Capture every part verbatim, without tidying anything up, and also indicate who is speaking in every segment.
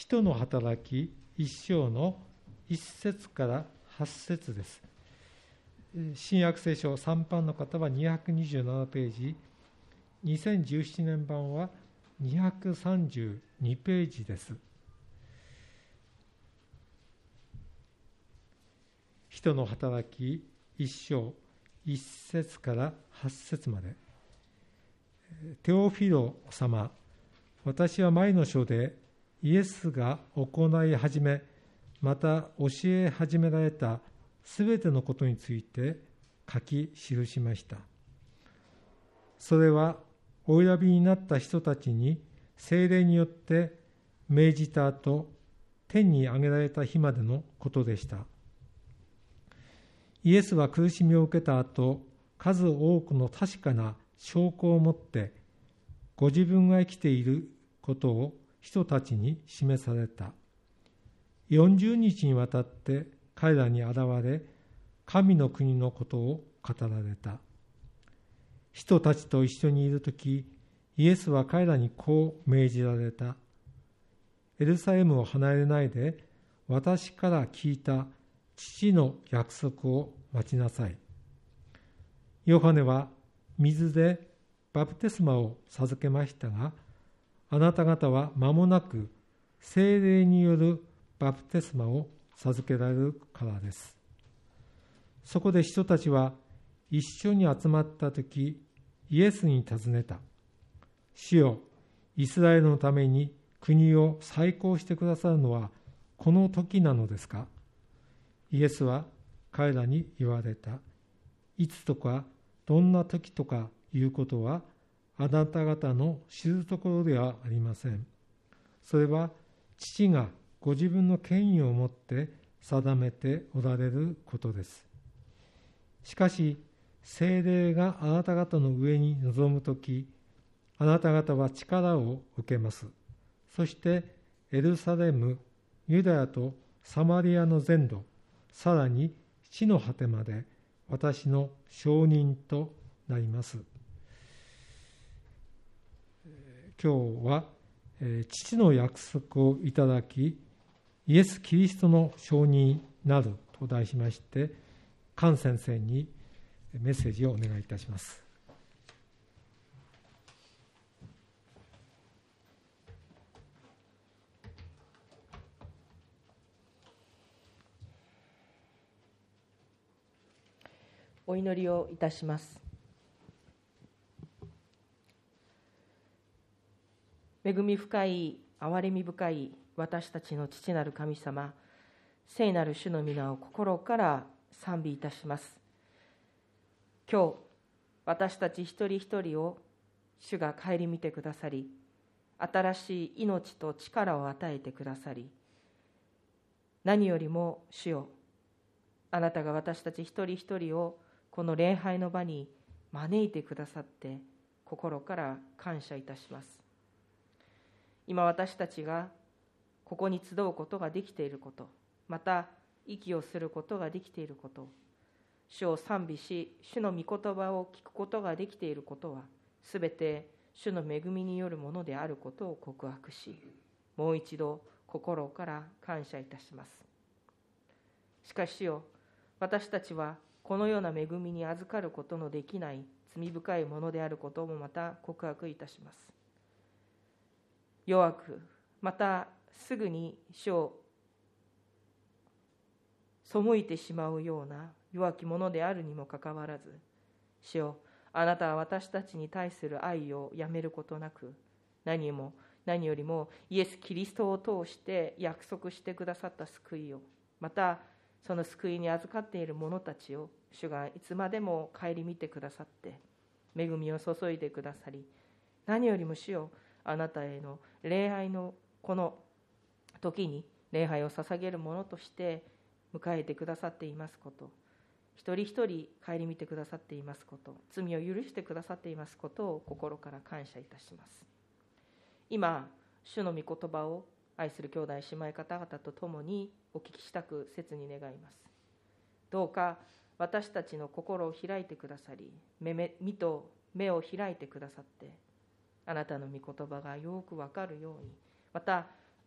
Speaker 1: 使徒の働き一章の一節から八節です。新約聖書さん版の方はにひゃくにじゅうななページ、にせんじゅうななねん版はにひゃくさんじゅうにページです。使徒の働き一章一節から八節まで。テオフィロ様、私は前の書でイエスが行い始め、また教え始められたすべてのことについて書き記しました。それはお選びになった人たちに聖霊によって命じた後、天に上げられた日までのことでした。イエスは苦しみを受けた後、数多くの確かな証拠を持ってご自分が生きていることを人たちに示された。よんじゅうにちにわたって彼らに現れ、神の国のことを語られた。人たちと一緒にいるとき、イエスは彼らにこう命じられた。エルサレムを離れないで、私から聞いた父の約束を待ちなさい。ヨハネは水でバプテスマを授けましたが、あなた方は間もなく聖霊によるバプテスマを授けられるからです。そこで人たちは一緒に集まったとき、イエスに尋ねた。主よ、イスラエルのために国を再興してくださるのはこの時なのですか？イエスは彼らに言われた。いつとかどんな時とかいうことはあなた方の知るところではありません。それは父がご自分の権威をもって定めておられることです。しかし聖霊があなた方の上に臨むとき、あなた方は力を受けます。そしてエルサレム、ユダヤとサマリアの全土、さらに地の果てまで私の証人となります。今日は、えー、父の約束をいただき、イエス・キリストの証人になると題しまして、菅先生にメッセージをお願いいたします。
Speaker 2: お祈りをいたします。恵み深い、憐れみ深い私たちの父なる神様、聖なる主の皆を心から賛美いたします。今日、私たち一人一人を主が顧みてくださり、新しい命と力を与えてくださり、何よりも主よ、あなたが私たち一人一人をこの礼拝の場に招いてくださって心から感謝いたします。今私たちがここに集うことができていること、また息をすることができていること、主を賛美し、主の御言葉を聞くことができていることは、すべて主の恵みによるものであることを告白し、もう一度心から感謝いたします。しかし主よ、私たちはこのような恵みに預かることのできない罪深いものであることもまた告白いたします。弱く、またすぐに主を背いてしまうような弱き者であるにもかかわらず、主よ、あなたは私たちに対する愛をやめることなく、何も何よりもイエス・キリストを通して約束してくださった救いを、またその救いに預かっている者たちを主がいつまでも顧みてくださって恵みを注いでくださり、何よりも主よ、あなたへの礼拝のこの時に礼拝を捧げるものとして迎えてくださっていますこと、一人一人顧みてくださっていますこと、罪を許してくださっていますことを心から感謝いたします。今、主の御言葉を愛する兄弟姉妹方々と共にお聞きしたく切に願います。どうか私たちの心を開いてくださり、目と目を開いてくださって、あなたの御言葉がよくわかるように、また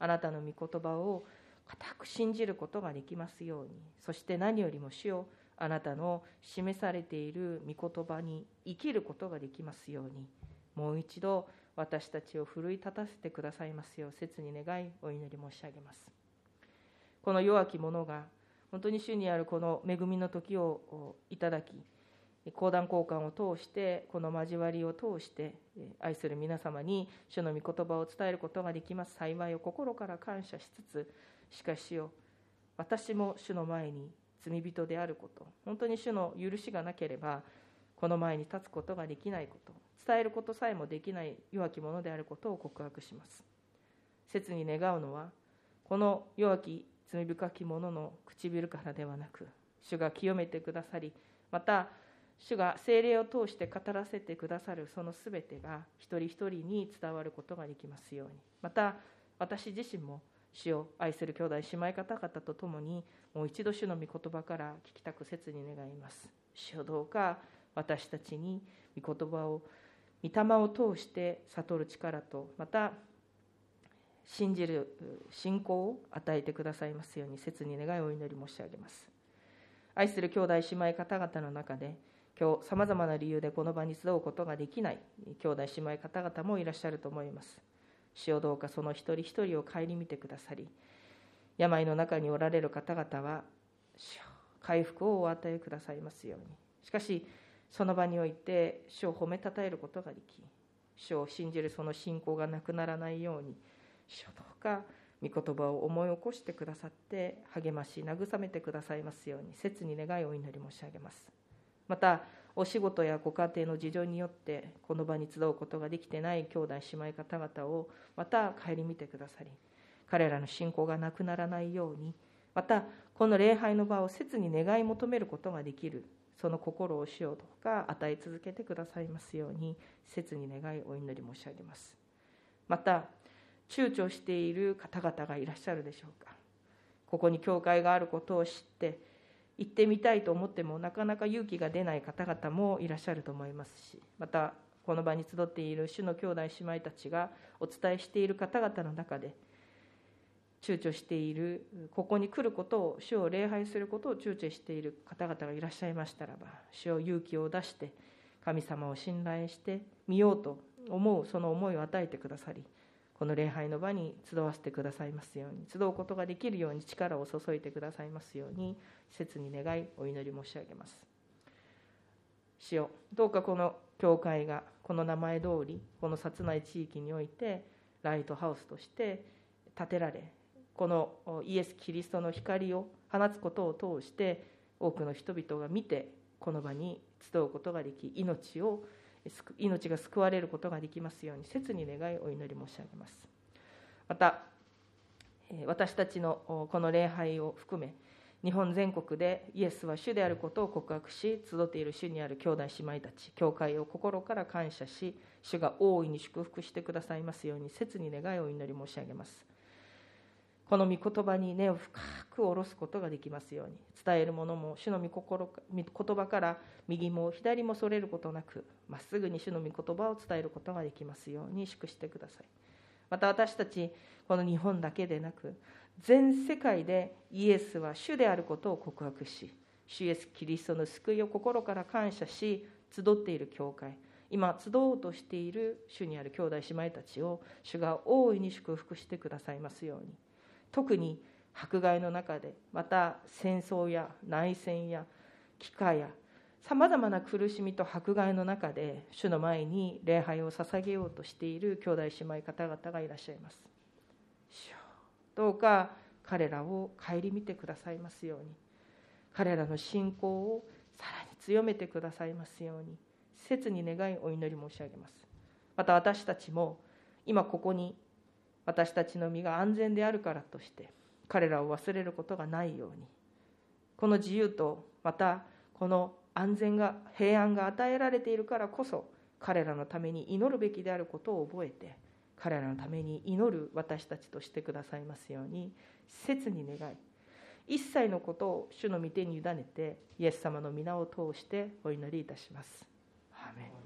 Speaker 2: あなたの御言葉を固く信じることができますように、そして何よりも主よ、あなたの示されている御言葉に生きることができますように、もう一度私たちを奮い立たせてくださいますよう切に願いお祈り申し上げます。この弱き者が本当に主にあるこの恵みの時をいただき、講談交換を通して、この交わりを通して愛する皆様に主の御言葉を伝えることができます幸いを心から感謝しつつ、しかし主よ、私も主の前に罪人であること、本当に主の許しがなければこの前に立つことができないこと、伝えることさえもできない弱き者であることを告白します。切に願うのは、この弱き罪深き者の唇からではなく、主が清めてくださり、また主が聖霊を通して語らせてくださるそのすべてが一人一人に伝わることができますように、また私自身も主を愛する兄弟姉妹方々と共にもう一度主の御言葉から聞きたく切に願います。主よ、どうか私たちに御言葉を御霊を通して悟る力と、また信じる信仰を与えてくださいますように切に願いお祈り申し上げます。愛する兄弟姉妹方々の中で、今日さまざまな理由でこの場に集うことができない兄弟姉妹方々もいらっしゃると思います。主よ、どうかその一人一人を顧みてくださり、病の中におられる方々は主よ、回復をお与えくださいますように。しかしその場において主を褒めたたえることができ、主を信じるその信仰がなくならないように、主よ、どうか御言葉を思い起こしてくださって励まし慰めてくださいますように切に願いお祈り申し上げます。またお仕事やご家庭の事情によってこの場に集うことができてない兄弟姉妹方々をまた顧みてくださり、彼らの信仰がなくならないように、またこの礼拝の場を切に願い求めることができるその心を主よ、どうか与え続けてくださいますように切に願いお祈り申し上げます。また躊躇している方々がいらっしゃるでしょうか。ここに教会があることを知って行ってみたいと思ってもなかなか勇気が出ない方々もいらっしゃると思いますし、またこの場に集っている主の兄弟姉妹たちがお伝えしている方々の中で躊躇している、ここに来ることを、主を礼拝することを躊躇している方々がいらっしゃいましたらば、主を勇気を出して神様を信頼してみようと思うその思いを与えてくださり、この礼拝の場に集わせてくださいますように、集うことができるように力を注いでくださいますように切に願いお祈り申し上げます。主よ、どうかこの教会がこの名前通りこの薩内地域においてライトハウスとして建てられ、このイエス・キリストの光を放つことを通して多くの人々が見てこの場に集うことができ、命を命が救われることができますように切に願いお祈り申し上げます。また私たちのこの礼拝を含め日本全国でイエスは主であることを告白し集っている主にある兄弟姉妹たち、教会を心から感謝し、主が大いに祝福してくださいますように切に願いお祈り申し上げます。この御言葉に根を深く下ろすことができますように、伝える者も主の御心御言葉から右も左もそれることなくまっすぐに主の御言葉を伝えることができますように祝してください。また私たちこの日本だけでなく全世界でイエスは主であることを告白し、主イエスキリストの救いを心から感謝し集っている教会、今集おうとしている主にある兄弟姉妹たちを主が大いに祝福してくださいますように、特に迫害の中で、また戦争や内戦や飢餓やさまざまな苦しみと迫害の中で主の前に礼拝を捧げようとしている兄弟姉妹方々がいらっしゃいます。主よ、どうか彼らを顧みてくださいますように、彼らの信仰をさらに強めてくださいますように切に願いお祈り申し上げます。また私たちも今ここに私たちの身が安全であるからとして彼らを忘れることがないように、この自由とまたこの安全が平安が与えられているからこそ彼らのために祈るべきであることを覚えて、彼らのために祈る私たちとしてくださいますように切に願い、一切のことを主の御手に委ねてイエス様の皆を通してお祈りいたします。アーメン。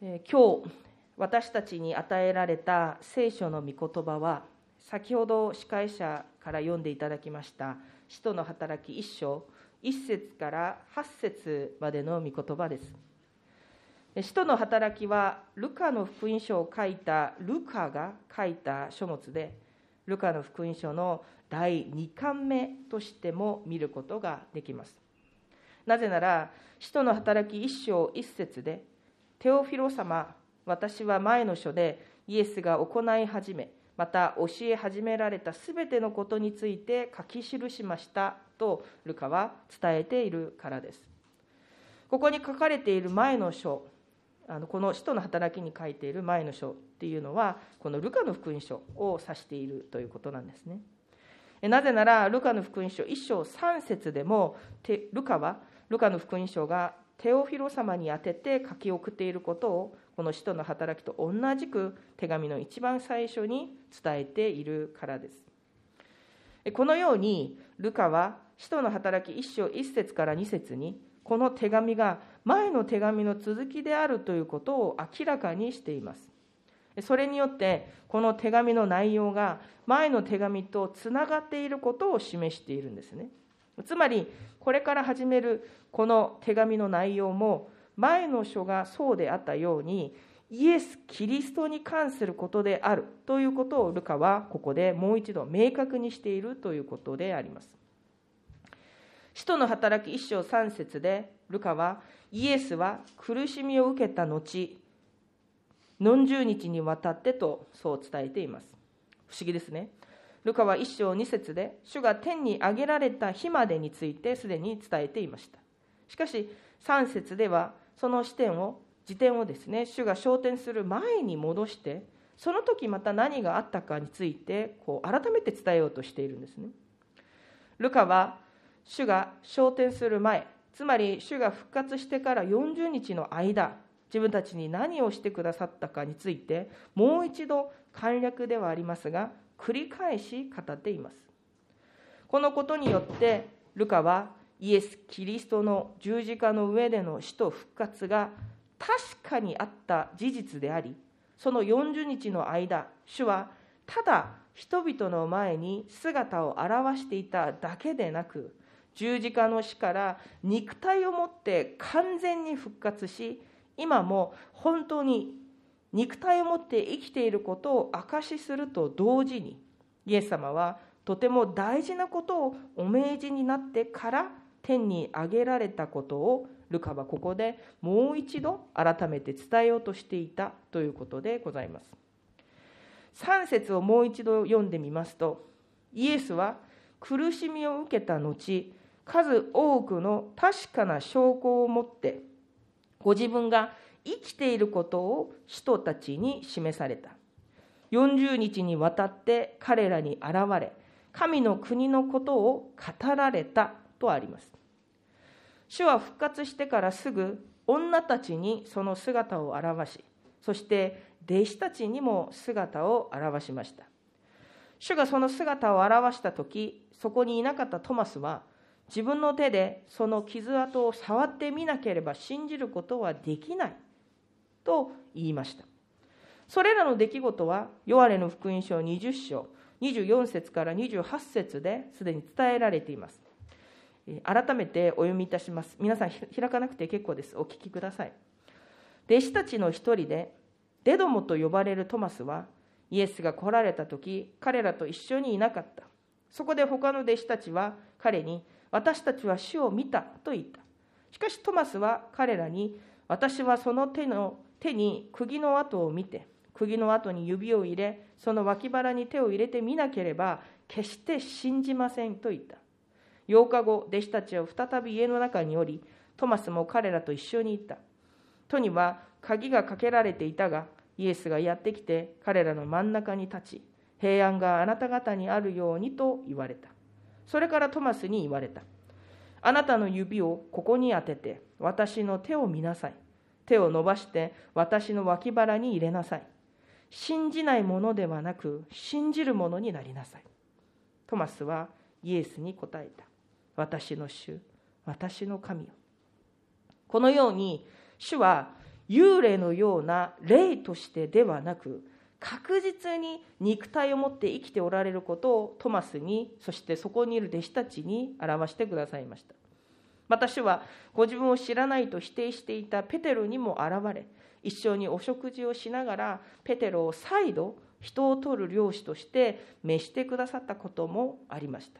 Speaker 2: えー、今日私たちに与えられた聖書の御言葉は、先ほど司会者から読んでいただきました使徒の働き一章一節から八節までの御言葉です。使徒の働きはルカの福音書を書いたルカが書いた書物で、ルカの福音書のだいにかんめとしても見ることができます。なぜなら、使徒の働き一章一節で、テオフィロ様、私は前の書でイエスが行い始め、また教え始められたすべてのことについて書き記しましたとルカは伝えているからです。ここに書かれている前の書、あのこの使徒の働きに書いている前の書っていうのは、このルカの福音書を指しているということなんですね。なぜなら、ルカの福音書一章三節でも、ルカはルカの福音書がテオフィロ様に宛てて書き送っていることを、この使徒の働きと同じく手紙の一番最初に伝えているからです。このようにルカは使徒の働き一章一節から二節に、この手紙が前の手紙の続きであるということを明らかにしています。それによってこの手紙の内容が前の手紙とつながっていることを示しているんですね。つまりこれから始めるこの手紙の内容も、前の書がそうであったようにイエス・キリストに関することであるということをルカはここでもう一度明確にしているということであります。使徒の働き一章三節でルカは、イエスは苦しみを受けた後よんじゅうにちにわたってとそう伝えています。不思議ですね。ルカは一章二節で主が天に上げられた日までについてすでに伝えていました。しかし三節ではその視点を時点をですね、主が昇天する前に戻して、その時また何があったかについてこう改めて伝えようとしているんですね。ルカは主が昇天する前、つまり主が復活してからよんじゅうにちの間、自分たちに何をしてくださったかについてもう一度簡略ではありますが繰り返し語っています。このことによってルカはイエス・キリストの十字架の上での死と復活が確かにあった事実であり、そのよんじゅうにちの間、主はただ人々の前に姿を現していただけでなく、十字架の死から肉体をもって完全に復活し、今も本当に肉体をもって生きていることを証しすると同時に、イエス様はとても大事なことをお命じになってから天に上げられたことを、ルカはここでもう一度改めて伝えようとしていたということでございます。さん節をもう一度読んでみますと、イエスは苦しみを受けた後、数多くの確かな証拠を持ってご自分が生きていることを使徒たちに示された。よんじゅうにちにわたって彼らに現れ、神の国のことを語られたとあります。主は復活してからすぐ女たちにその姿を現し、そして弟子たちにも姿を現しました。主がその姿を現したとき、そこにいなかったトマスは、自分の手でその傷跡を触ってみなければ信じることはできないと言いました。それらの出来事はヨハネの福音書にじゅっ章にじゅうよん節からにじゅうはち節ですでに伝えられています。改めてお読みいたします。皆さん開かなくて結構です。お聞きください。弟子たちの一人でデドモと呼ばれるトマスは、イエスが来られた時彼らと一緒にいなかった。そこで他の弟子たちは彼に、私たちは主を見たと言った。しかしトマスは彼らに、私はその手の手に釘の跡を見て、釘の跡に指を入れ、その脇腹に手を入れてみなければ決して信じませんと言った。ようかご、弟子たちは再び家の中におり、トマスも彼らと一緒に行った。戸には鍵がかけられていたが、イエスがやってきて彼らの真ん中に立ち、平安があなた方にあるようにと言われた。それからトマスに言われた。あなたの指をここに当てて私の手を見なさい。手を伸ばして私の脇腹に入れなさい。信じないものではなく信じるものになりなさい。トマスはイエスに答えた。私の主、私の神よ。このように主は幽霊のような霊としてではなく、確実に肉体を持って生きておられることをトマスに、そしてそこにいる弟子たちに表してくださいました。また主はご自分を知らないと否定していたペテロにも現れ、一緒にお食事をしながらペテロを再度人を取る漁師として召してくださったこともありました。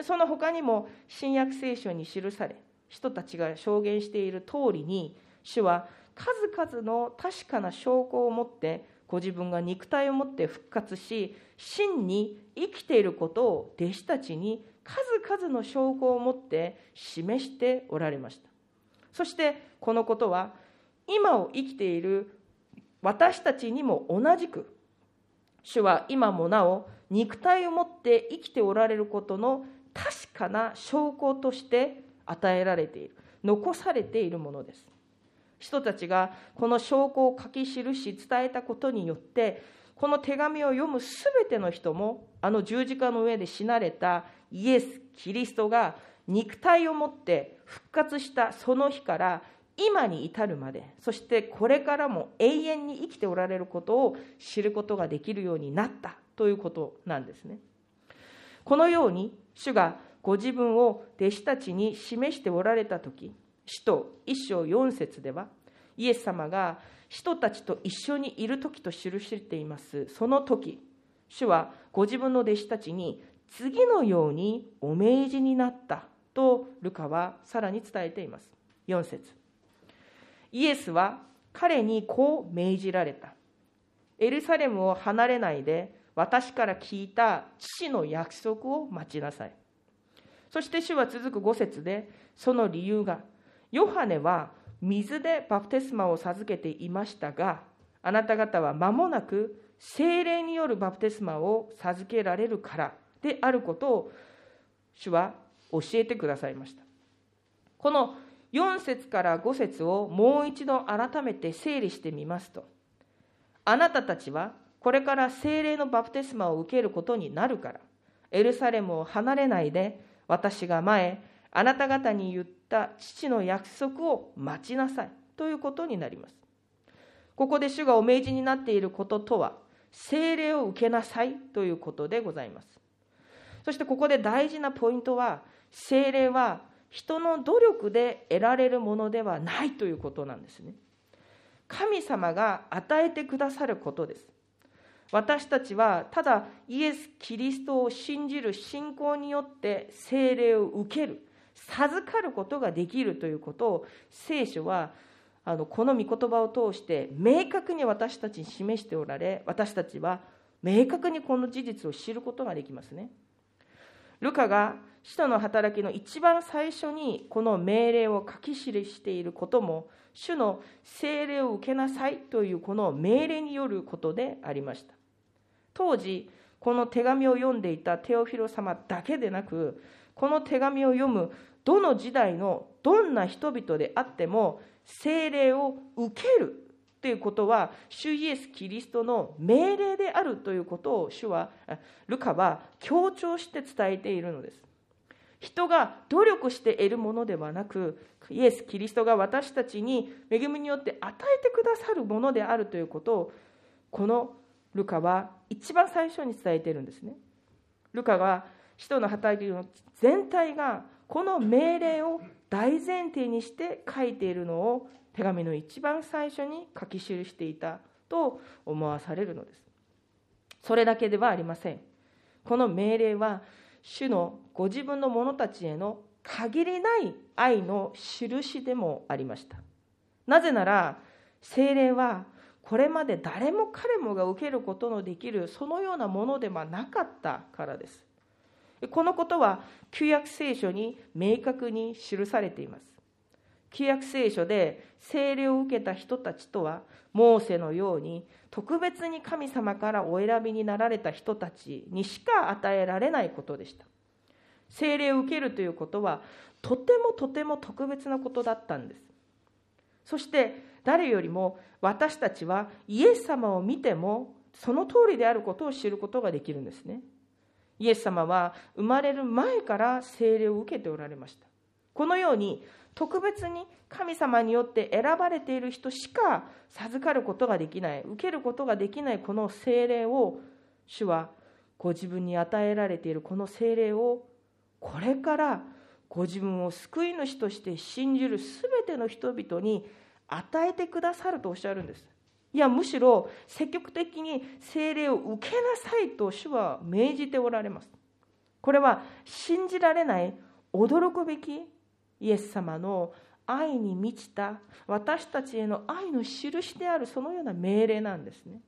Speaker 2: その他にも新約聖書に記され、人たちが証言している通りに、主は数々の確かな証拠を持ってご自分が肉体を持って復活し、真に生きていることを弟子たちに数々の証拠を持って示しておられました。そしてこのことは今を生きている私たちにも同じく、主は今もなお肉体を持って生きておられることの確かな証拠として与えられている、残されているものです。人たちがこの証拠を書き記し伝えたことによって、この手紙を読むすべての人も、あの十字架の上で死なれたイエス・キリストが肉体を持って復活したその日から今に至るまで、そしてこれからも永遠に生きておられることを知ることができるようになったということなんですね。このように主がご自分を弟子たちに示しておられたとき、使徒一章四節では、イエス様が人たちと一緒にいるときと記しています。その時、主はご自分の弟子たちに次のようにお命じになったとルカはさらに伝えています。四節、イエスは彼にこう命じられた。エルサレムを離れないで、私から聞いた父の約束を待ちなさい。そして主は続く五節で、その理由が、ヨハネは水でバプテスマを授けていましたが、あなた方は間もなく聖霊によるバプテスマを授けられるからであることを主は教えてくださいました。このよん節からご節をもう一度改めて整理してみますと、あなたたちはこれから聖霊のバプテスマを受けることになるから、エルサレムを離れないで、私が前あなた方に言った父の約束を待ちなさいということになります。ここで主がお命じになっていることとは、聖霊を受けなさいということでございます。そしてここで大事なポイントは、聖霊は人の努力で得られるものではないということなんですね。神様が与えてくださることです。私たちはただイエス・キリストを信じる信仰によって聖霊を受ける、授かることができるということを聖書はあのこの御言葉を通して明確に私たちに示しておられ、私たちは明確にこの事実を知ることができますね。ルカが使徒の働きの一番最初にこの命令を書き記していることも、主の聖霊を受けなさいというこの命令によることでありました。当時この手紙を読んでいたテオフィロ様だけでなく、この手紙を読むどの時代のどんな人々であっても、聖霊を受けるということは主イエス・キリストの命令であるということを主はルカは強調して伝えているのです。人が努力して得るものではなく、イエス・キリストが私たちに恵みによって与えてくださるものであるということを、このルカは一番最初に伝えているんですね。ルカが使徒の働きの全体がこの命令を大前提にして書いているのを手紙の一番最初に書き記していたと思わされるのです。それだけではありません。この命令は主のご自分の者たちへの限りない愛の印でもありました。なぜなら聖霊はこれまで誰も彼もが受けることのできるそのようなものではなかったからです。このことは旧約聖書に明確に記されています。旧約聖書で聖霊を受けた人たちとは、モーセのように特別に神様からお選びになられた人たちにしか与えられないことでした。聖霊を受けるということはとてもとても特別なことだったんです。そして誰よりも私たちはイエス様を見てもその通りであることを知ることができるんですね。イエス様は生まれる前から聖霊を受けておられました。このように特別に神様によって選ばれている人しか授かることができない、受けることができないこの聖霊を、主はご自分に与えられているこの聖霊を、これからご自分を救い主として信じるすべての人々に与えてくださるとおっしゃるんです。いや、むしろ積極的に聖霊を受けなさいと主は命じておられます。これは信じられない、驚くべきイエス様の愛に満ちた私たちへの愛の印である、そのような命令なんですね。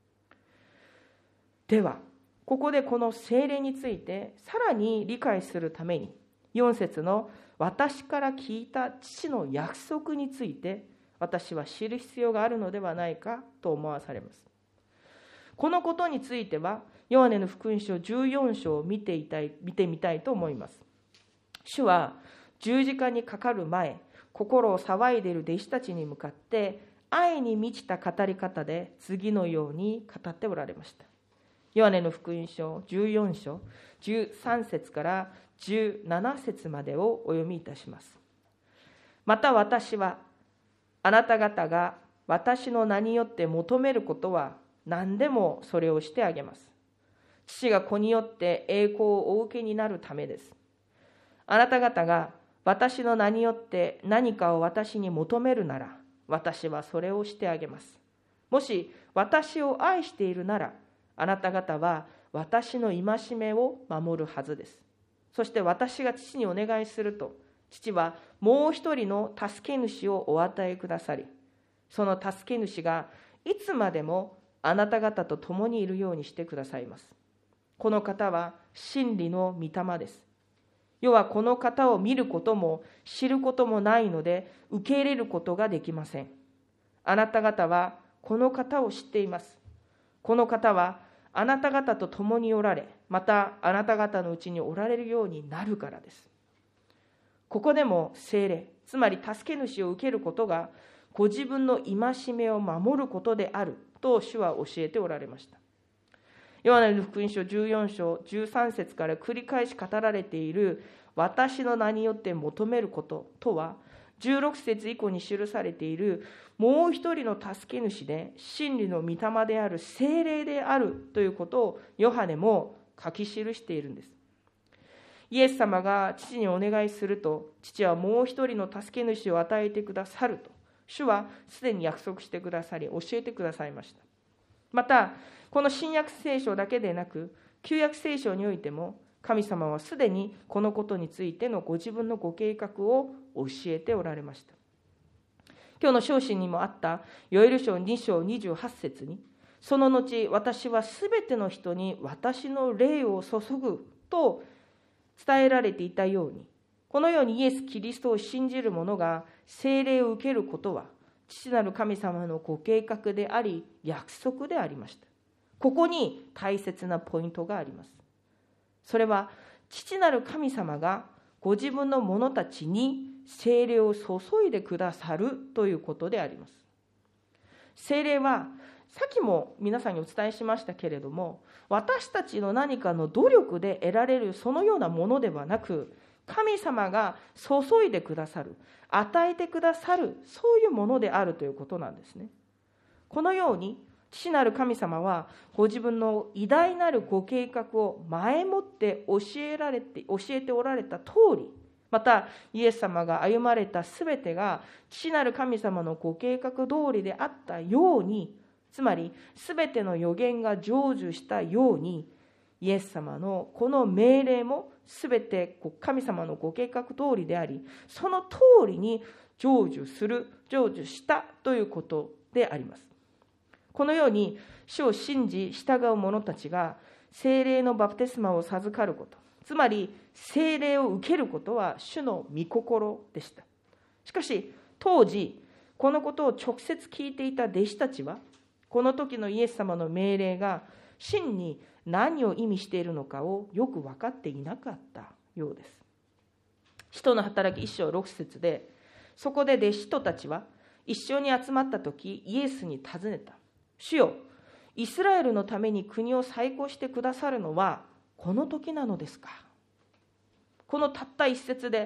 Speaker 2: ではここでこの聖霊についてさらに理解するために、よん節の私から聞いた父の約束について私は知る必要があるのではないかと思わされます。このことについてはヨハネの福音書じゅうよん章を見ていたい見てみたいと思います。主は十字架にかかる前、心を騒いでいる弟子たちに向かって愛に満ちた語り方で次のように語っておられました。ヨハネの福音書じゅうよん章じゅうさん節からじゅうなな節までをお読みいたします。また私はあなた方が私の名によって求めることは何でもそれをしてあげます。父が子によって栄光をお受けになるためです。あなた方が私の名によって何かを私に求めるなら、私はそれをしてあげます。もし私を愛しているなら、あなた方は私の戒めを守るはずです。そして私が父にお願いすると、父はもう一人の助け主をお与えくださり、その助け主がいつまでもあなた方と共にいるようにしてくださいます。この方は真理の御霊です。世はこの方を見ることも知ることもないので受け入れることができません。あなた方はこの方を知っています。この方はあなた方と共におられ、またあなた方のうちにおられるようになるからです。ここでも聖霊、つまり助け主を受けることがご自分の戒めを守ることであると主は教えておられました。ヨハネの福音書じゅうよん章じゅうさん節から繰り返し語られている私の名によって求めることとは、じゅうろく節以降に記されているもう一人の助け主で真理の御霊である聖霊であるということをヨハネも書き記しているんです。イエス様が父にお願いすると、父はもう一人の助け主を与えてくださると主はすでに約束してくださり、教えてくださいました。またこの新約聖書だけでなく旧約聖書においても、神様はすでにこのことについてのご自分のご計画を教えておられました。今日の章信にもあったヨエル書に章にじゅうはち節に、その後私はすべての人に私の霊を注ぐと伝えられていたように、このようにイエス・キリストを信じる者が聖霊を受けることは父なる神様のご計画であり約束でありました。ここに大切なポイントがあります。それは父なる神様がご自分の者たちに聖霊を注いでくださるということであります。聖霊はさっきも皆さんにお伝えしましたけれども、私たちの何かの努力で得られるそのようなものではなく、神様が注いでくださる、与えてくださる、そういうものであるということなんですね。このように父なる神様はご自分の偉大なるご計画を前もって教えられて教えておられた通り、またイエス様が歩まれたすべてが父なる神様のご計画通りであったように、つまりすべての予言が成就したように、イエス様のこの命令もすべて神様のご計画通りであり、その通りに成就する成就したということであります。このように主を信じ従う者たちが聖霊のバプテスマを授かること、つまり聖霊を受けることは主の御心でした。しかし当時このことを直接聞いていた弟子たちは、この時のイエス様の命令が真に何を意味しているのかをよく分かっていなかったようです。使徒の働きいち章ろく節で、そこで弟子とたちは一緒に集まった時、イエスに尋ねた。主よ、イスラエルのために国を再興してくださるのはこの時なのですか。このたった一節で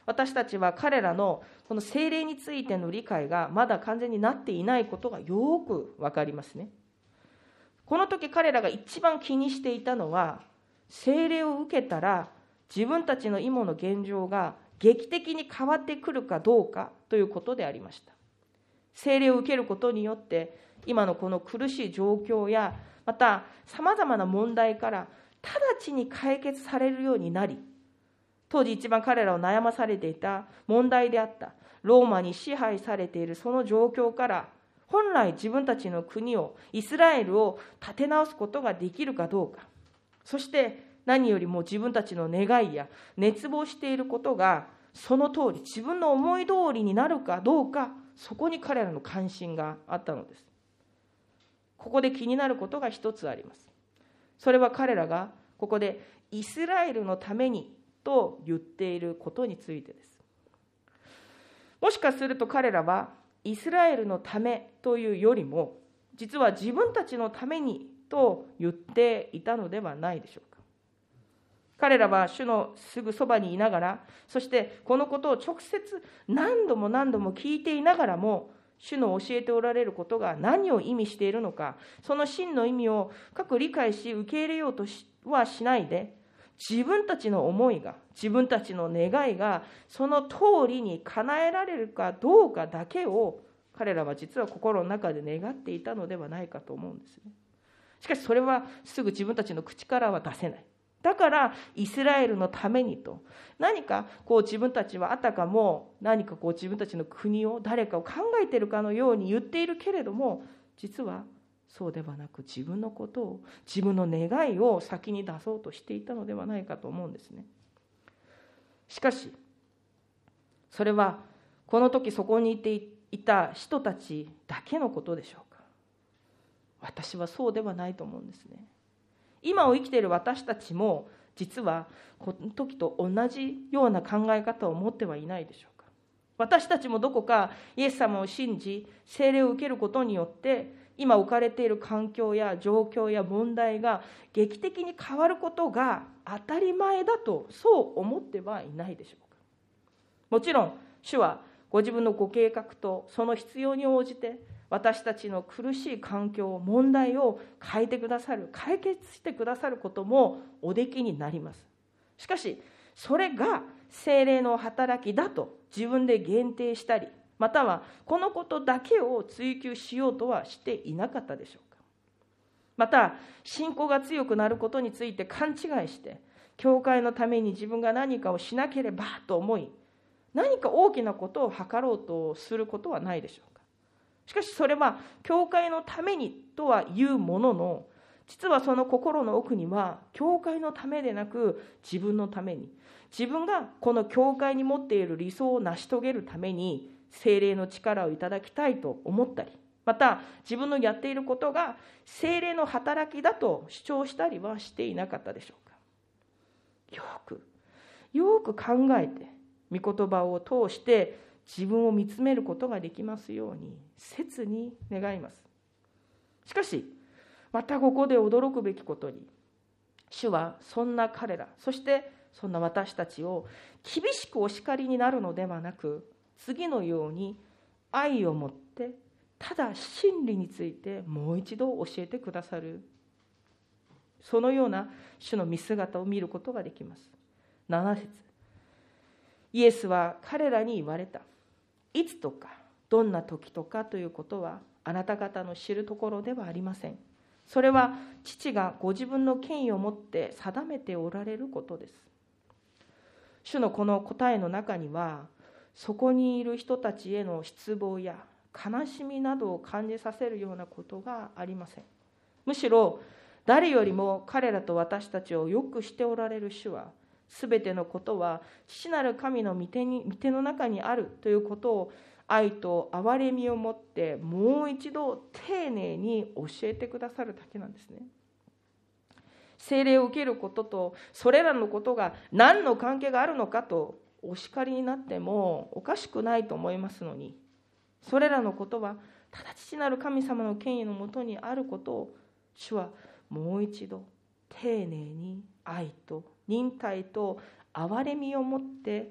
Speaker 2: 私たちは彼らのこの聖霊についての理解がまだ完全になっていないことがよくわかりますね。この時彼らが一番気にしていたのは、聖霊を受けたら自分たちの今の現状が劇的に変わってくるかどうかということでありました。聖霊を受けることによって今のこの苦しい状況やまたさまざまな問題から直ちに解決されるようになり、当時一番彼らを悩まされていた問題であったローマに支配されているその状況から本来自分たちの国をイスラエルを立て直すことができるかどうか、そして何よりも自分たちの願いや熱望していることがその通り自分の思い通りになるかどうか、そこに彼らの関心があったのです。ここで気になることが一つあります。それは彼らがここでイスラエルのためにと言っていることについてです。もしかすると彼らはイスラエルのためというよりも、実は自分たちのためにと言っていたのではないでしょうか。彼らは主のすぐそばにいながら、そしてこのことを直接何度も何度も聞いていながらも、主の教えておられることが何を意味しているのか、その真の意味を深く理解し受け入れようとはしないで、自分たちの思いが、自分たちの願いがその通りに叶えられるかどうかだけを彼らは実は心の中で願っていたのではないかと思うんですね。しかしそれはすぐ自分たちの口からは出せない。だからイスラエルのためにと、何かこう自分たちはあたかも何かこう自分たちの国を誰かを考えているかのように言っているけれども、実はそうではなく自分のことを、自分の願いを先に出そうとしていたのではないかと思うんですね。しかしそれはこの時そこにいていた人たちだけのことでしょうか。私はそうではないと思うんですね。今を生きている私たちも実はこの時と同じような考え方を持ってはいないでしょうか。私たちもどこかイエス様を信じ聖霊を受けることによって今置かれている環境や状況や問題が劇的に変わることが当たり前だとそう思ってはいないでしょうか。もちろん主はご自分のご計画とその必要に応じて私たちの苦しい環境、問題を変えてくださる、解決してくださることもおできになります。しかしそれが聖霊の働きだと自分で限定したり、またはこのことだけを追求しようとはしていなかったでしょうか。また信仰が強くなることについて勘違いして教会のために自分が何かをしなければと思い、何か大きなことを図ろうとすることはないでしょうか。しかしそれは教会のためにとは言うものの、実はその心の奥には教会のためでなく自分のために、自分がこの教会に持っている理想を成し遂げるために聖霊の力をいただきたいと思ったり、また自分のやっていることが聖霊の働きだと主張したりはしていなかったでしょうか。よくよく考えて御言葉を通して自分を見つめることができますように切に願います。しかしまたここで驚くべきことに、主はそんな彼ら、そしてそんな私たちを厳しくお叱りになるのではなく、次のように愛を持ってただ真理についてもう一度教えてくださる、そのような主の見姿を見ることができます。なな節、イエスは彼らに言われた。いつとかどんな時とかということはあなた方の知るところではありません。それは父がご自分の権威を持って定めておられることです。主のこの答えの中には、そこにいる人たちへの失望や悲しみなどを感じさせるようなことがありません。むしろ誰よりも彼らと私たちをよくしておられる主は、すべてのことは父なる神の御手に、御手の中にあるということを愛と憐れみを持ってもう一度丁寧に教えてくださるだけなんですね。聖霊を受けることとそれらのことが何の関係があるのかとお叱りになってもおかしくないと思いますのに、それらのことはただ父なる神様の権威のもとにあることを主はもう一度丁寧に愛と忍耐と憐れみを持って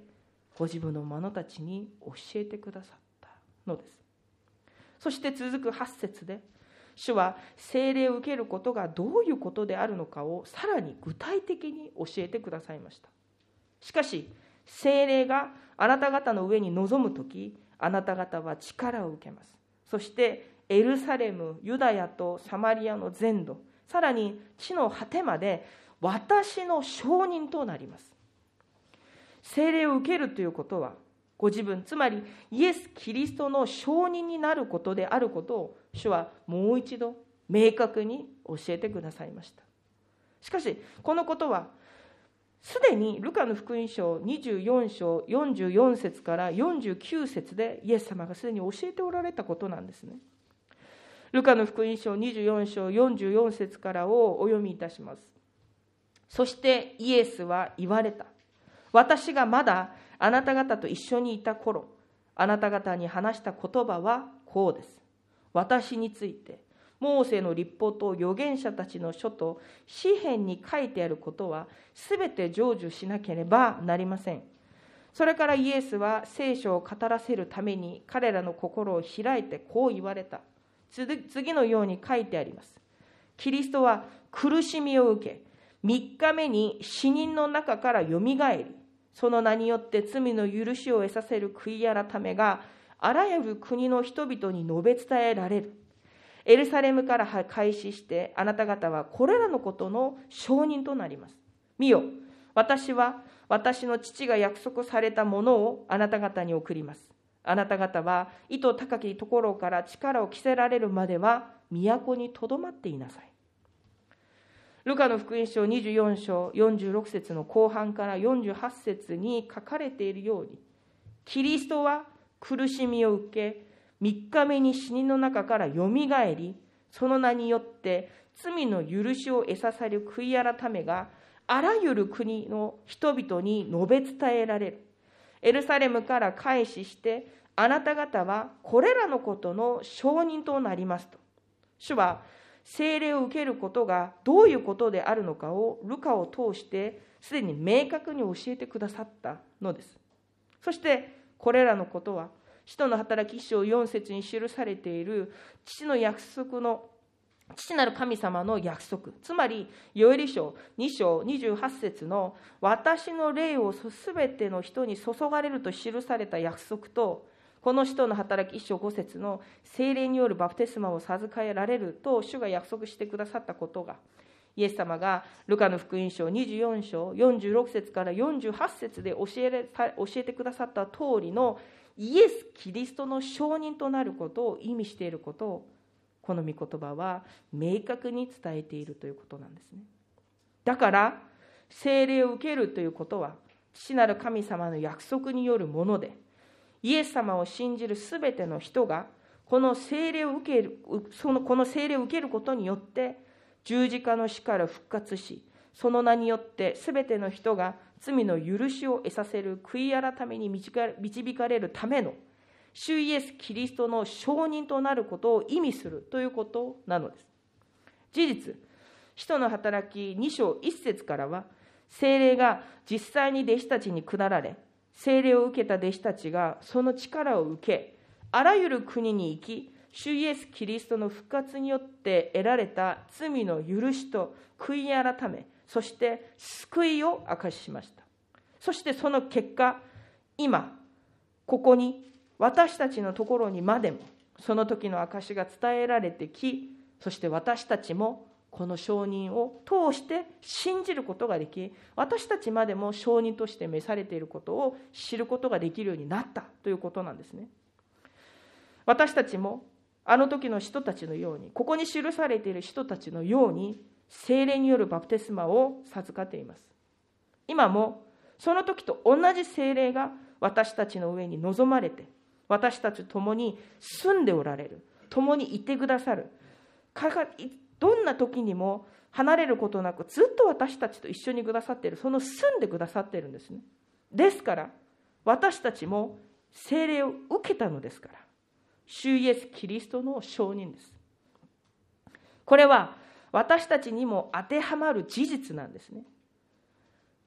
Speaker 2: ご自分の者たちに教えてくださったのです。そして続くはち節で、主は聖霊を受けることがどういうことであるのかをさらに具体的に教えてくださいました。しかし聖霊があなた方の上に臨むとき、あなた方は力を受けます。そしてエルサレム、ユダヤとサマリアの全土、さらに地の果てまで私の証人となります。聖霊を受けるということは、ご自分、つまりイエス・キリストの証人になることであることを、主はもう一度明確に教えてくださいました。しかしこのことはすでにルカの福音書にじゅうよん章よんじゅうよん節からよんじゅうきゅう節でイエス様がすでに教えておられたことなんですね。ルカの福音書にじゅうよん章よんじゅうよん節からをお読みいたします。そしてイエスは言われた。私がまだあなた方と一緒にいた頃、あなた方に話した言葉はこうです。私についてモーセの律法と預言者たちの書と詩篇に書いてあることはすべて成就しなければなりません。それからイエスは聖書を語らせるために彼らの心を開いてこう言われた。次のように書いてあります。キリストは苦しみを受け、みっかめに死人の中からよみがえり、その名によって罪の許しを得させる悔い改めがあらゆる国の人々に述べ伝えられる。エルサレムから開始してあなた方はこれらのことの証人となります。見よ、私は私の父が約束されたものをあなた方に送ります。あなた方は意図高きところから力を着せられるまでは都にとどまっていなさい。ルカの福音書にじゅうよん章よんじゅうろく節の後半からよんじゅうはち節に書かれているように、キリストは苦しみを受け、みっかめに死人の中からよみがえり、その名によって罪の許しを得させる悔い改めがあらゆる国の人々に述べ伝えられる。エルサレムから開始してあなた方はこれらのことの証人となりますと。主は聖霊を受けることがどういうことであるのかをルカを通してすでに明確に教えてくださったのです。そしてこれらのことは使徒の働き一章よん節に記されている父の約束の父なる神様の約束、つまりヨエル書に章にじゅうはち節の私の霊をすべての人に注がれると記された約束と、この使徒の働き一章ご節の聖霊によるバプテスマを授けられると主が約束してくださったことが、イエス様がルカの福音書にじゅうよん章よんじゅうろく節からよんじゅうはち節で教え教えてくださった通りのイエス・キリストの証人となることを意味していることを、この御言葉は明確に伝えているということなんですね。だから聖霊を受けるということは父なる神様の約束によるもので、イエス様を信じるすべての人がこの聖霊を受けるそのこの聖霊を受けることによって十字架の死から復活し、その名によってすべての人が罪の許しを得させる悔い改めに導かれるための主イエス・キリストの証人となることを意味するということなのです。事実、使徒の働きに章いち節からは、聖霊が実際に弟子たちに下られ、聖霊を受けた弟子たちがその力を受け、あらゆる国に行き、主イエス・キリストの復活によって得られた罪の許しと悔い改め、そして救いを証ししました。そしてその結果、今ここに私たちのところにまでもその時の証が伝えられてき、そして私たちもこの証人を通して信じることができ、私たちまでも証人として召されていることを知ることができるようになったということなんですね。私たちもあの時の人たちのように、ここに記されている人たちのように聖霊によるバプテスマを授かっています。今もその時と同じ聖霊が私たちの上に臨まれて、私たちと共に住んでおられる、共にいてくださる、どんな時にも離れることなくずっと私たちと一緒にくださっている、その住んでくださっているんですね。ですから私たちも聖霊を受けたのですから、主イエス・キリストの証人です。これは私たちにも当てはまる事実なんですね。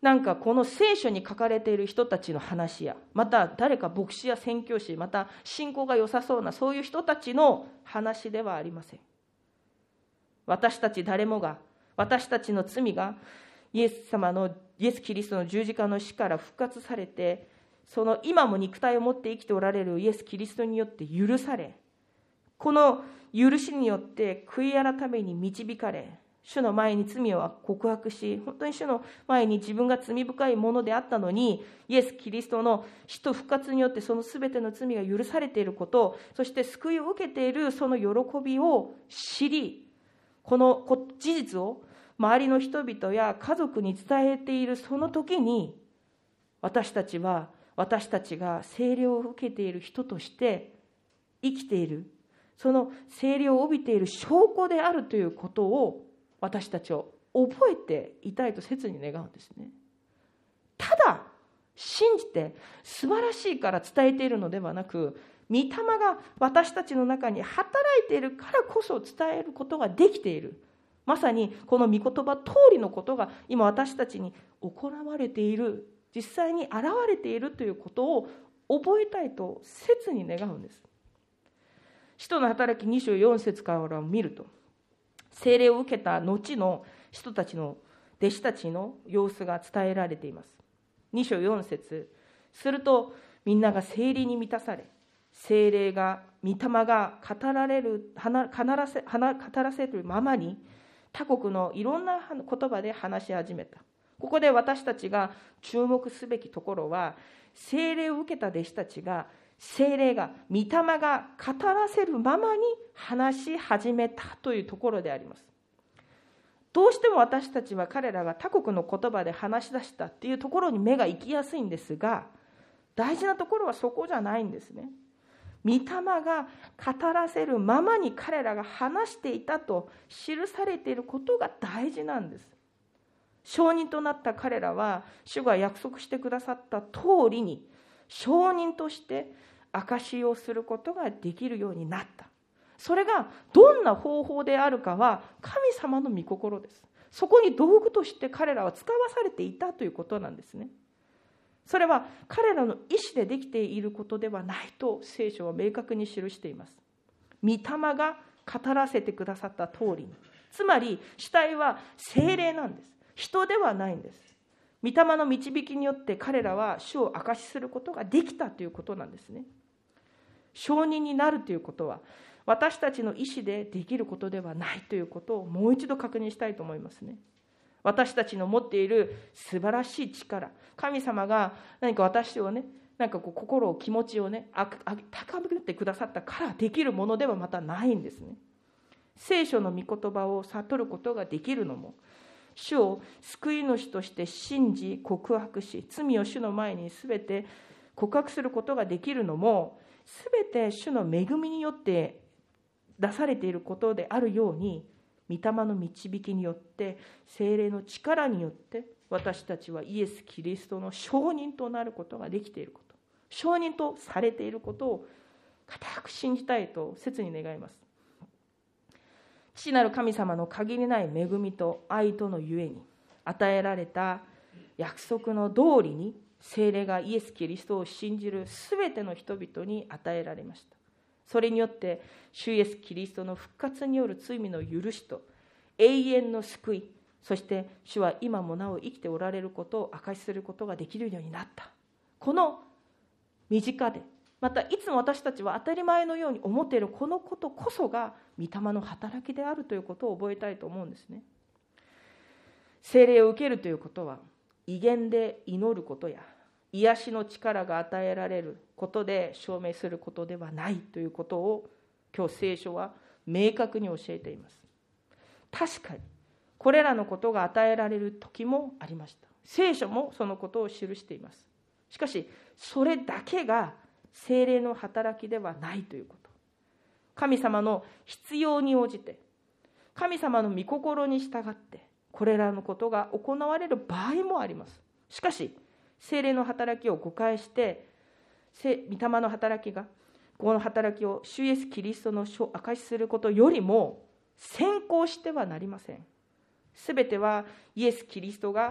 Speaker 2: なんかこの聖書に書かれている人たちの話や、また誰か牧師や宣教師、また信仰が良さそうなそういう人たちの話ではありません。私たち誰もが、私たちの罪がイエス様のイエス・キリストの十字架の死から復活されて、その今も肉体を持って生きておられるイエス・キリストによって許され、この許しによって悔い改めに導かれ、主の前に罪を告白し、本当に主の前に自分が罪深いものであったのに、イエス・キリストの死と復活によってそのすべての罪が許されていること、そして救いを受けているその喜びを知り、この事実を周りの人々や家族に伝えているその時に、私たちは私たちが聖霊を受けている人として生きている、その聖霊を帯びている証拠であるということを私たちを覚えていたいと切に願うんですね。ただ信じて素晴らしいから伝えているのではなく、御霊が私たちの中に働いているからこそ伝えることができている。まさにこの御言葉通りのことが今私たちに行われている、実際に現れているということを覚えたいと切に願うんです。使徒の働きにじゅうよん節からを見ると、聖霊を受けた後の人たちの弟子たちの様子が伝えられています。にじゅうよん節、するとみんなが聖霊に満たされ、聖霊が御霊が語られる語らせ語らせるままに他国のいろんな言葉で話し始めた。ここで私たちが注目すべきところは、聖霊を受けた弟子たちが聖霊が御霊が語らせるままに話し始めたというところであります。どうしても私たちは彼らが他国の言葉で話し出したっていうところに目が行きやすいんですが、大事なところはそこじゃないんですね。御霊が語らせるままに彼らが話していたと記されていることが大事なんです。証人となった彼らは主が約束してくださった通りに証人として証しをすることができるようになった。それがどんな方法であるかは神様の御心です。そこに道具として彼らは使わされていたということなんですね。それは彼らの意思でできていることではないと聖書は明確に記しています。御霊が語らせてくださった通りに、つまり主体は聖霊なんです。人ではないんです。御霊の導きによって彼らは主を証しすることができたということなんですね。証人になるということは私たちの意思でできることではないということをもう一度確認したいと思いますね。私たちの持っている素晴らしい力、神様が何か私をね、なんかこう心を気持ちをね、高めてくださったからできるものではまたないんですね。聖書の御言葉を悟ることができるのも、主を救い主として信じ告白し、罪を主の前にすべて告白することができるのも、すべて主の恵みによって出されていることであるように、御霊の導きによって聖霊の力によって私たちはイエス・キリストの証人となることができていること、証人とされていることを固く信じたいと切に願います。父なる神様の限りない恵みと愛とのゆえに与えられた約束の通りに聖霊がイエス・キリストを信じるすべての人々に与えられました。それによって主イエス・キリストの復活による罪の許しと永遠の救い、そして主は今もなお生きておられることを証しすることができるようになった。この身近で、またいつも私たちは当たり前のように思っているこのことこそが御霊の働きであるということを覚えたいと思うんですね。聖霊を受けるということは威厳で祈ることや癒しの力が与えられることで証明することではないということを今日聖書は明確に教えています。確かにこれらのことが与えられる時もありました。聖書もそのことを記しています。しかしそれだけが聖霊の働きではないということ。神様の必要に応じて、神様の御心に従ってこれらのことが行われる場合もあります。しかし聖霊の働きを誤解して、御霊の働きがこの働きを主イエスキリストの証しすることよりも先行してはなりません。すべてはイエスキリストが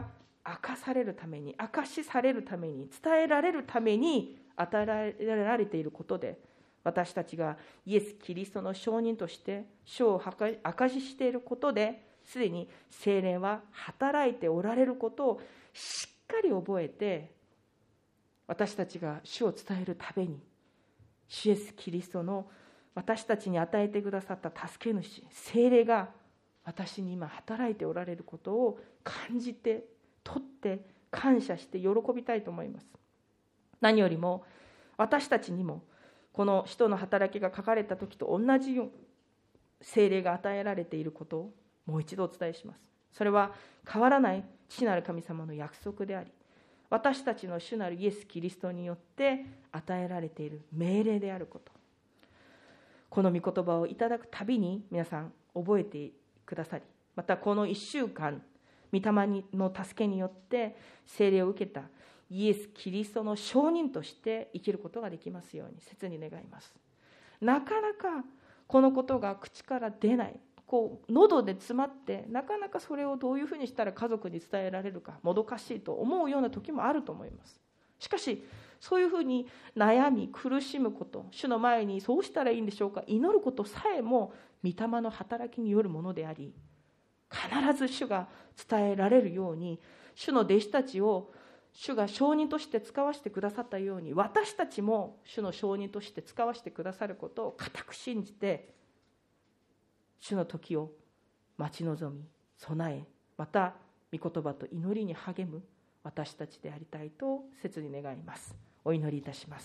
Speaker 2: 明かされるために、明かしされるために、伝えられるために与えられていることで、私たちがイエス・キリストの証人として主を明かししていることで、すでに聖霊は働いておられることをしっかり覚えて、私たちが主を伝えるために、主イエス・キリストの私たちに与えてくださった助け主、聖霊が私に今働いておられることを感じて、取って感謝して喜びたいと思います。何よりも私たちにもこの使徒の働きが書かれた時と同じように聖霊が与えられていることをもう一度お伝えします。それは変わらない父なる神様の約束であり、私たちの主なるイエス・キリストによって与えられている命令であること、この御言葉をいただくたびに皆さん覚えてくださり、またこのいっしゅうかん御霊の助けによって聖霊を受けたイエス・キリストの証人として生きることができますように切に願います。なかなかこのことが口から出ない、こう喉で詰まってなかなかそれをどういうふうにしたら家族に伝えられるかもどかしいと思うような時もあると思います。しかしそういうふうに悩み苦しむこと、主の前にそうしたらいいんでしょうか、祈ることさえも御霊の働きによるものであり、必ず主が伝えられるように、主の弟子たちを主が証人として使わせてくださったように、私たちも主の証人として使わせてくださることを固く信じて、主の時を待ち望み備え、また御言葉と祈りに励む私たちでありたいと切に願います。お祈りいたします。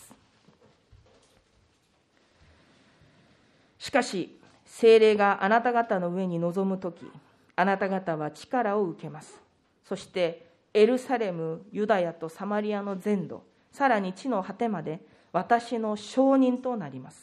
Speaker 2: しかし聖霊があなた方の上に臨むとき、あなた方は力を受けます。そしてエルサレム、ユダヤとサマリアの全土、さらに地の果てまで私の証人となります。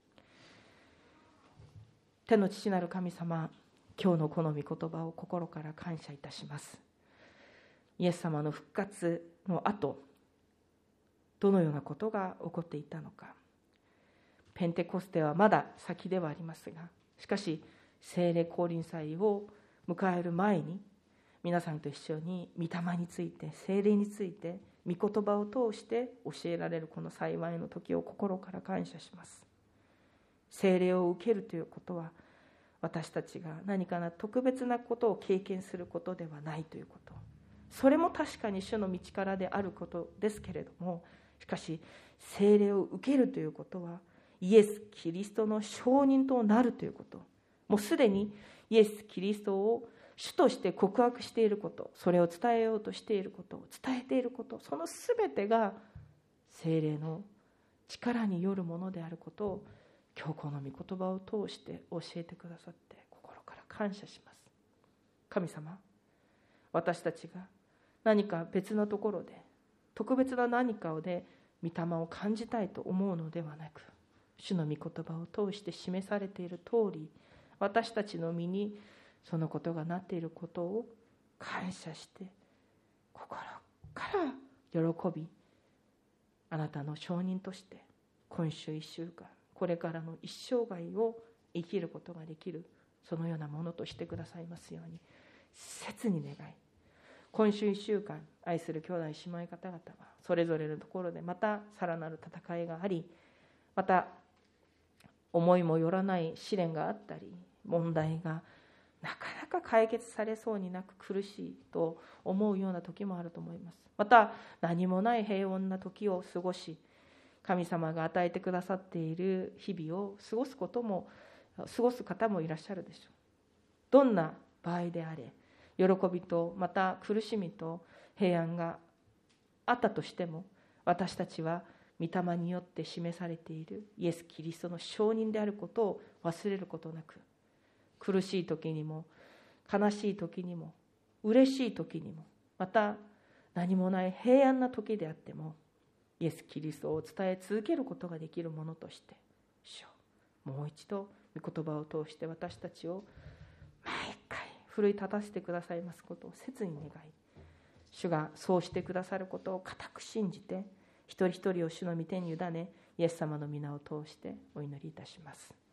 Speaker 2: 天の父なる神様、今日のこの御言葉を心から感謝いたします。イエス様の復活の後、どのようなことが起こっていたのか。ペンテコステはまだ先ではありますが、しかし聖霊降臨祭を迎える前に、皆さんと一緒に御霊について、聖霊について御言葉を通して教えられるこの幸いの時を心から感謝します。聖霊を受けるということは、私たちが何かな特別なことを経験することではないということ、それも確かに主の道からであることですけれども、しかし聖霊を受けるということはイエス・キリストの証人となるということ、もうすでにイエス・キリストを主として告白していること、それを伝えようとしていること、伝えていること、そのすべてが聖霊の力によるものであることを今日この御言葉を通して教えてくださって心から感謝します。神様、私たちが何か別のところで特別な何かをで御霊を感じたいと思うのではなく、主の御言葉を通して示されている通り、私たちの身にそのことがなっていることを感謝して心から喜び、あなたの証人として今週いっしゅうかん、これからの一生涯を生きることができる、そのようなものとしてくださいますように切に願い、今週いっしゅうかん愛する兄弟姉妹方々はそれぞれのところでまたさらなる戦いがあり、また思いもよらない試練があったり、問題がなかなか解決されそうになく苦しいと思うような時もあると思います。また何もない平穏な時を過ごし、神様が与えてくださっている日々を過ごすことも過ごす方もいらっしゃるでしょう。どんな場合であれ、喜びとまた苦しみと平安があったとしても、私たちは御霊によって示されているイエス・キリストの証人であることを忘れることなく、苦しい時にも悲しい時にも嬉しい時にも、また何もない平安な時であっても、イエス・キリストを伝え続けることができるものとして、主よ、もう一度御言葉を通して私たちを毎回奮い立たせてくださいますことを切に願い、主がそうしてくださることを固く信じて、一人一人を主の御手に委ね、イエス様の皆を通してお祈りいたします。